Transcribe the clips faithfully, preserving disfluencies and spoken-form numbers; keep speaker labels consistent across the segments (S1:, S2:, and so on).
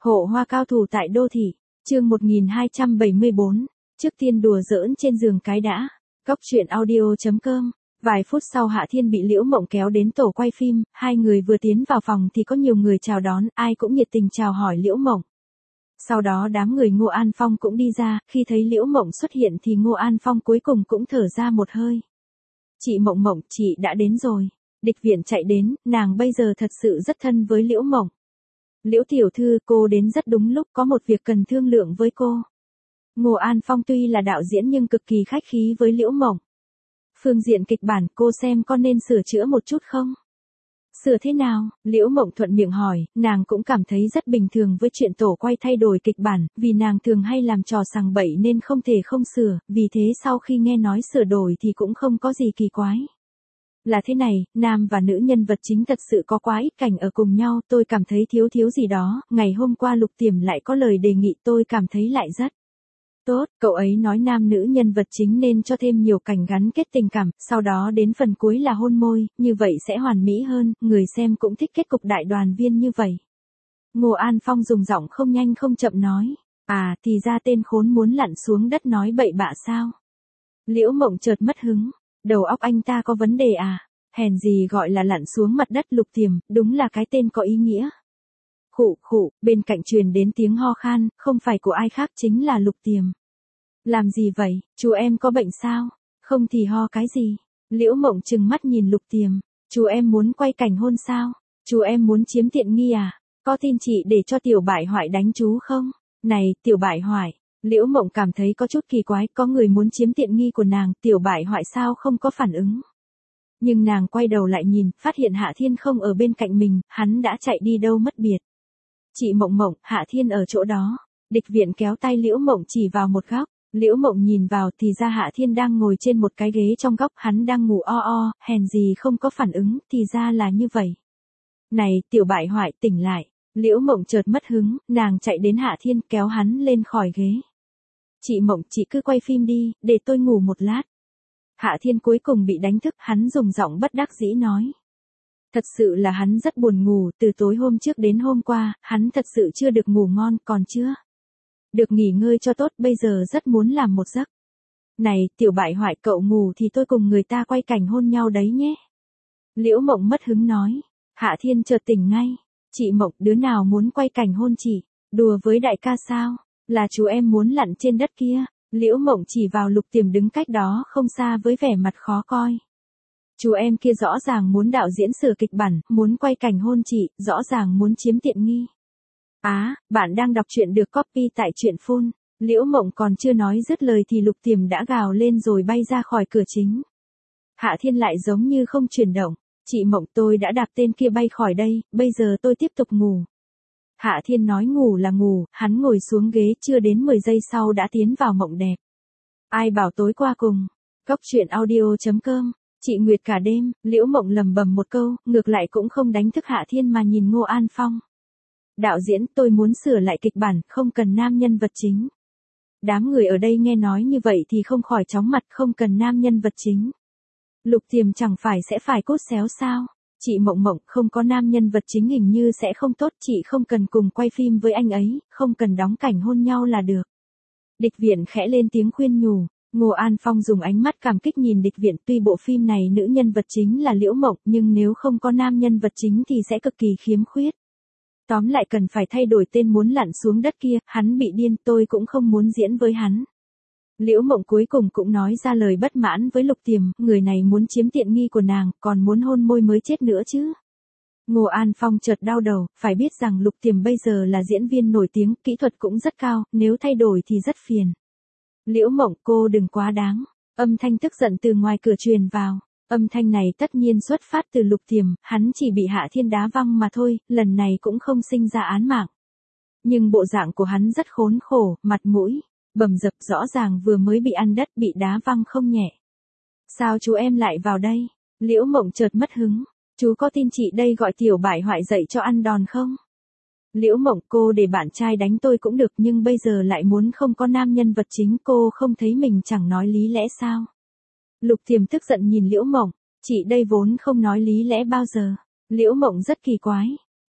S1: Hộ hoa cao thủ tại đô thị, chương một nghìn hai trăm bảy mươi bốn, trước tiên đùa giỡn trên giường cái đã. Góc truyện audio chấm com. Vài phút sau Hạ Thiên bị Liễu Mộng kéo đến tổ quay phim, hai người vừa tiến vào phòng thì có nhiều người chào đón, ai cũng nhiệt tình chào hỏi Liễu Mộng. Sau đó đám người Ngô An Phong cũng đi ra, khi thấy Liễu Mộng xuất hiện thì Ngô An Phong cuối cùng cũng thở ra một hơi. Chị Mộng Mộng, chị đã đến rồi. Địch Viễn chạy đến, nàng bây giờ thật sự rất thân với Liễu Mộng. Liễu tiểu thư, cô đến rất đúng lúc, có một việc cần thương lượng với cô. Ngô An Phong tuy là đạo diễn nhưng cực kỳ khách khí với Liễu Mộng. Phương diện kịch bản, cô xem có nên sửa chữa một chút không? Sửa thế nào? Liễu Mộng thuận miệng hỏi, nàng cũng cảm thấy rất bình thường với chuyện tổ quay thay đổi kịch bản, vì nàng thường hay làm trò sằng bậy nên không thể không sửa, vì thế sau khi nghe nói sửa đổi thì cũng không có gì kỳ quái. Là thế này, nam và nữ nhân vật chính thật sự có quá ít cảnh ở cùng nhau, tôi cảm thấy thiếu thiếu gì đó, ngày hôm qua Lục Tiềm lại có lời đề nghị tôi cảm thấy lại rất tốt, cậu ấy nói nam nữ nhân vật chính nên cho thêm nhiều cảnh gắn kết tình cảm, sau đó đến phần cuối là hôn môi, như vậy sẽ hoàn mỹ hơn, người xem cũng thích kết cục đại đoàn viên như vậy. Ngô An Phong dùng giọng không nhanh không chậm nói, à thì ra tên khốn muốn lặn xuống đất nói bậy bạ sao? Liễu Mộng chợt mất hứng, đầu óc anh ta có vấn đề à? Hèn gì gọi là lặn xuống mặt đất. Lục Tiềm, đúng là cái tên có ý nghĩa. Khụ khụ, bên cạnh truyền đến tiếng ho khan, không phải của ai khác chính là Lục Tiềm. Làm gì vậy, chú em có bệnh sao? Không thì ho cái gì? Liễu Mộng trừng mắt nhìn Lục Tiềm, chú em muốn quay cảnh hôn sao? Chú em muốn chiếm tiện nghi à? Có tin chị để cho tiểu bại hoại đánh chú không? Này, tiểu bại hoại. Liễu Mộng cảm thấy có chút kỳ quái, có người muốn chiếm tiện nghi của nàng, tiểu bại hoại sao không có phản ứng. Nhưng nàng quay đầu lại nhìn, phát hiện Hạ Thiên không ở bên cạnh mình, hắn đã chạy đi đâu mất biệt. Chị Mộng Mộng, Hạ Thiên ở chỗ đó. Địch Viễn kéo tay Liễu Mộng chỉ vào một góc, Liễu Mộng nhìn vào thì ra Hạ Thiên đang ngồi trên một cái ghế trong góc, hắn đang ngủ o o, hèn gì không có phản ứng, thì ra là như vậy. Này, tiểu bại hoại, tỉnh lại. Liễu Mộng chợt mất hứng, nàng chạy đến Hạ Thiên kéo hắn lên khỏi ghế. Chị Mộng, chị cứ quay phim đi, để tôi ngủ một lát. Hạ Thiên cuối cùng bị đánh thức, hắn dùng giọng bất đắc dĩ nói. Thật sự là hắn rất buồn ngủ, từ tối hôm trước đến hôm qua, hắn thật sự chưa được ngủ ngon, còn chưa được nghỉ ngơi cho tốt, bây giờ rất muốn làm một giấc. Này, tiểu bại hoại, cậu ngủ thì tôi cùng người ta quay cảnh hôn nhau đấy nhé. Liễu Mộng mất hứng nói. Hạ Thiên chợt tỉnh ngay. Chị Mộng, đứa nào muốn quay cảnh hôn chị? Đùa với đại ca sao? Là chú em muốn lặn trên đất kia. Liễu Mộng chỉ vào Lục Tiềm đứng cách đó không xa với vẻ mặt khó coi. Chú em kia rõ ràng muốn đạo diễn sửa kịch bản, muốn quay cảnh hôn chị, rõ ràng muốn chiếm tiện nghi. Á, à, bạn đang đọc truyện được copy tại truyện phun. Liễu Mộng còn chưa nói dứt lời thì Lục Tiềm đã gào lên rồi bay ra khỏi cửa chính. Hạ Thiên lại giống như không chuyển động. Chị Mộng, tôi đã đạp tên kia bay khỏi đây, bây giờ tôi tiếp tục ngủ. Hạ Thiên nói ngủ là ngủ, hắn ngồi xuống ghế chưa đến mười giây sau đã tiến vào mộng đẹp. Ai bảo tối qua cùng. Góc truyện audio chấm com. Chị Nguyệt cả đêm, Liễu Mộng lầm bầm một câu, ngược lại cũng không đánh thức Hạ Thiên mà nhìn Ngô An Phong. Đạo diễn, tôi muốn sửa lại kịch bản, không cần nam nhân vật chính. Đám người ở đây nghe nói như vậy thì không khỏi chóng mặt, không cần nam nhân vật chính. Lục Tiềm chẳng phải sẽ phải cốt xéo sao? Chị Mộng Mộng, không có nam nhân vật chính hình như sẽ không tốt, chị không cần cùng quay phim với anh ấy, không cần đóng cảnh hôn nhau là được. Địch Viễn khẽ lên tiếng khuyên nhủ. Ngô An Phong dùng ánh mắt cảm kích nhìn Địch Viễn, tuy bộ phim này nữ nhân vật chính là Liễu Mộng, nhưng nếu không có nam nhân vật chính thì sẽ cực kỳ khiếm khuyết. Tóm lại cần phải thay đổi tên muốn lặn xuống đất kia, hắn bị điên, tôi cũng không muốn diễn với hắn. Liễu Mộng cuối cùng cũng nói ra lời bất mãn với Lục Tiềm, người này muốn chiếm tiện nghi của nàng, còn muốn hôn môi mới chết nữa chứ. Ngô An Phong chợt đau đầu, phải biết rằng Lục Tiềm bây giờ là diễn viên nổi tiếng, kỹ thuật cũng rất cao, nếu thay đổi thì rất phiền. Liễu Mộng, cô đừng quá đáng. Âm thanh tức giận từ ngoài cửa truyền vào. Âm thanh này tất nhiên xuất phát từ Lục Tiềm, hắn chỉ bị Hạ Thiên đá văng mà thôi, lần này cũng không sinh ra án mạng. Nhưng bộ dạng của hắn rất khốn khổ, mặt mũi bầm dập, rõ ràng vừa mới bị ăn đất, bị đá văng không nhẹ. Sao chú em lại vào đây? Liễu Mộng chợt mất hứng. Chú có tin chị đây gọi tiểu bại hoại dậy cho ăn đòn không? Liễu Mộng, cô để bạn trai đánh tôi cũng được, nhưng bây giờ lại muốn không có nam nhân vật chính, cô không thấy mình chẳng nói lý lẽ sao? Lục Tiềm tức giận nhìn Liễu Mộng, chị đây vốn không nói lý lẽ bao giờ. Liễu Mộng rất kỳ quái.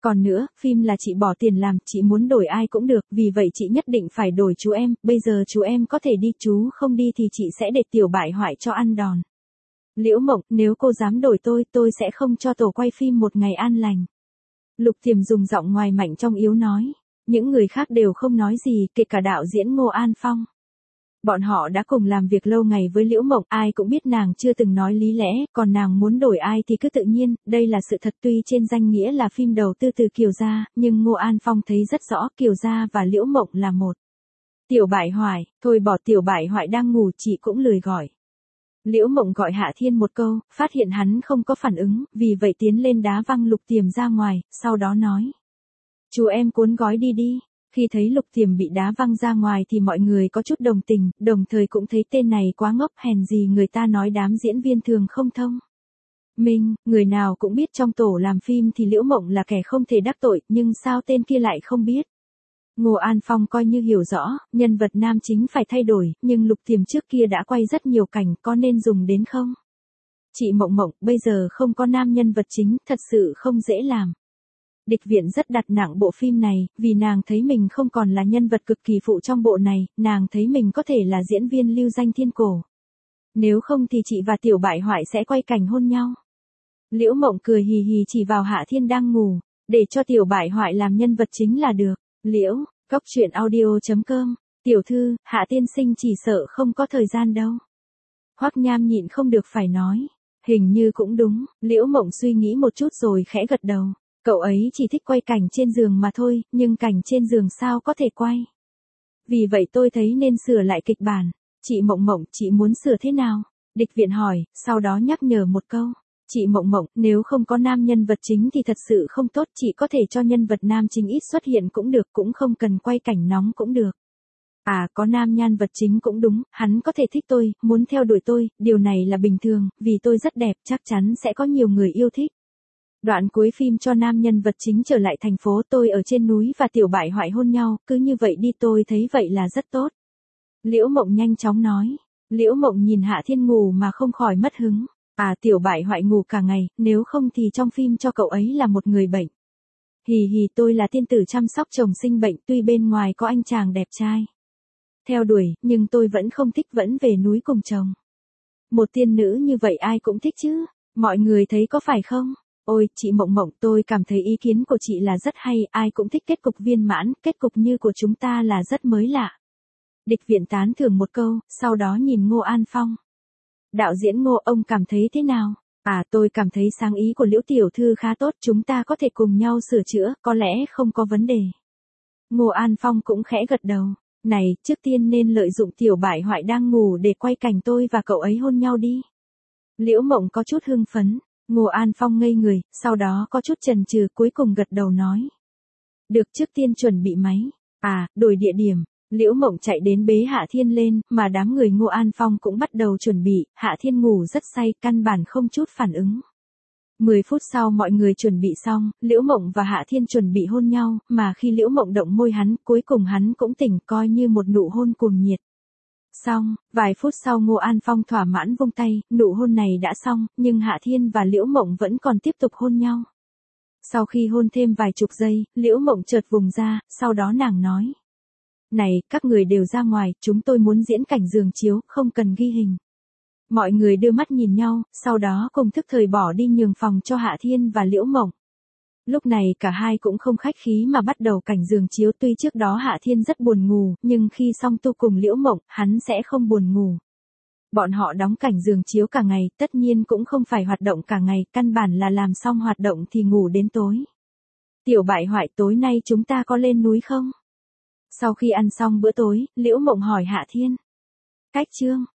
S1: Còn nữa, phim là chị bỏ tiền làm, chị muốn đổi ai cũng được, vì vậy chị nhất định phải đổi chú em, bây giờ chú em có thể đi, chú không đi thì chị sẽ để Tiểu Bại Hoại cho ăn đòn. Liễu Mộng, nếu cô dám đổi tôi, tôi sẽ không cho tổ quay phim một ngày an lành. Lục Tiềm dùng giọng ngoài mạnh trong yếu nói. Những người khác đều không nói gì, kể cả đạo diễn Ngô An Phong. Bọn họ đã cùng làm việc lâu ngày với Liễu Mộng, ai cũng biết nàng chưa từng nói lý lẽ, còn nàng muốn đổi ai thì cứ tự nhiên, đây là sự thật. Tuy trên danh nghĩa là phim đầu tư từ Kiều Gia, nhưng Ngô An Phong thấy rất rõ Kiều Gia và Liễu Mộng là một. Tiểu Bại Hoại, thôi bỏ, Tiểu Bại Hoại đang ngủ, chị cũng lười gọi. Liễu Mộng gọi Hạ Thiên một câu, phát hiện hắn không có phản ứng, vì vậy tiến lên đá văng Lục Tiềm ra ngoài, sau đó nói. Chú em cuốn gói đi đi. Khi thấy Lục Tiềm bị đá văng ra ngoài thì mọi người có chút đồng tình, đồng thời cũng thấy tên này quá ngốc, hèn gì người ta nói đám diễn viên thường không thông minh, người nào cũng biết trong tổ làm phim thì Liễu Mộng là kẻ không thể đắc tội, nhưng sao tên kia lại không biết. Ngô An Phong coi như hiểu rõ, nhân vật nam chính phải thay đổi, nhưng Lục Tiềm trước kia đã quay rất nhiều cảnh, có nên dùng đến không? Chị Mộng Mộng, bây giờ không có nam nhân vật chính, thật sự không dễ làm. Địch Viện rất đặt nặng bộ phim này, vì nàng thấy mình không còn là nhân vật cực kỳ phụ trong bộ này, nàng thấy mình có thể là diễn viên lưu danh thiên cổ. Nếu không thì chị và Tiểu Bại Hoại sẽ quay cảnh hôn nhau. Liễu Mộng cười hì hì chỉ vào Hạ Thiên đang ngủ, để cho Tiểu Bại Hoại làm nhân vật chính là được. Liễu, Cóc Truyện Audio chấm com, tiểu thư, Hạ tiên sinh chỉ sợ không có thời gian đâu. Hoắc Nham nhịn không được phải nói, hình như cũng đúng. Liễu Mộng suy nghĩ một chút rồi khẽ gật đầu. Cậu ấy chỉ thích quay cảnh trên giường mà thôi, nhưng cảnh trên giường sao có thể quay. Vì vậy tôi thấy nên sửa lại kịch bản. Chị Mộng Mộng, chị muốn sửa thế nào? Địch Viện hỏi, sau đó nhắc nhở một câu. Chị Mộng Mộng, nếu không có nam nhân vật chính thì thật sự không tốt, chị có thể cho nhân vật nam chính ít xuất hiện cũng được, cũng không cần quay cảnh nóng cũng được. À, có nam nhân vật chính cũng đúng, hắn có thể thích tôi, muốn theo đuổi tôi, điều này là bình thường, vì tôi rất đẹp, chắc chắn sẽ có nhiều người yêu thích. Đoạn cuối phim cho nam nhân vật chính trở lại thành phố, tôi ở trên núi và Tiểu Bại Hoại hôn nhau, cứ như vậy đi, tôi thấy vậy là rất tốt. Liễu Mộng nhanh chóng nói. Liễu Mộng nhìn Hạ Thiên ngủ mà không khỏi mất hứng. À, Tiểu Bại Hoại ngủ cả ngày, nếu không thì trong phim cho cậu ấy là một người bệnh. Hì hì, tôi là tiên tử chăm sóc chồng sinh bệnh, tuy bên ngoài có anh chàng đẹp trai theo đuổi, nhưng tôi vẫn không thích, vẫn về núi cùng chồng. Một tiên nữ như vậy ai cũng thích chứ, mọi người thấy có phải không? Ôi, chị Mộng Mộng, tôi cảm thấy ý kiến của chị là rất hay, ai cũng thích kết cục viên mãn, kết cục như của chúng ta là rất mới lạ. Địch Viện tán thưởng một câu, sau đó nhìn Ngô An Phong. Đạo diễn Ngô, ông cảm thấy thế nào? À, tôi cảm thấy sáng ý của Liễu tiểu thư khá tốt, chúng ta có thể cùng nhau sửa chữa, có lẽ không có vấn đề. Ngô An Phong cũng khẽ gật đầu. Này, trước tiên nên lợi dụng Tiểu Bại Hoại đang ngủ để quay cảnh tôi và cậu ấy hôn nhau đi. Liễu Mộng có chút hưng phấn. Ngô An Phong ngây người, sau đó có chút chần chừ, cuối cùng gật đầu nói. Được, trước tiên chuẩn bị máy. À, đổi địa điểm. Liễu Mộng chạy đến bế Hạ Thiên lên, mà đám người Ngô An Phong cũng bắt đầu chuẩn bị, Hạ Thiên ngủ rất say, căn bản không chút phản ứng. Mười phút sau mọi người chuẩn bị xong, Liễu Mộng và Hạ Thiên chuẩn bị hôn nhau, mà khi Liễu Mộng động môi hắn, cuối cùng hắn cũng tỉnh, coi như một nụ hôn cuồng nhiệt. Xong, vài phút sau Ngô An Phong thỏa mãn vung tay, nụ hôn này đã xong, nhưng Hạ Thiên và Liễu Mộng vẫn còn tiếp tục hôn nhau. Sau khi hôn thêm vài chục giây, Liễu Mộng chợt vùng ra, sau đó nàng nói. Này, các người đều ra ngoài, chúng tôi muốn diễn cảnh giường chiếu, không cần ghi hình. Mọi người đưa mắt nhìn nhau, sau đó cùng thức thời bỏ đi nhường phòng cho Hạ Thiên và Liễu Mộng. Lúc này cả hai cũng không khách khí mà bắt đầu cảnh giường chiếu, tuy trước đó Hạ Thiên rất buồn ngủ, nhưng khi xong tu cùng Liễu Mộng, hắn sẽ không buồn ngủ. Bọn họ đóng cảnh giường chiếu cả ngày, tất nhiên cũng không phải hoạt động cả ngày, căn bản là làm xong hoạt động thì ngủ đến tối. Tiểu Bại Hoại, tối nay chúng ta có lên núi không? Sau khi ăn xong bữa tối, Liễu Mộng hỏi Hạ Thiên. Cách chương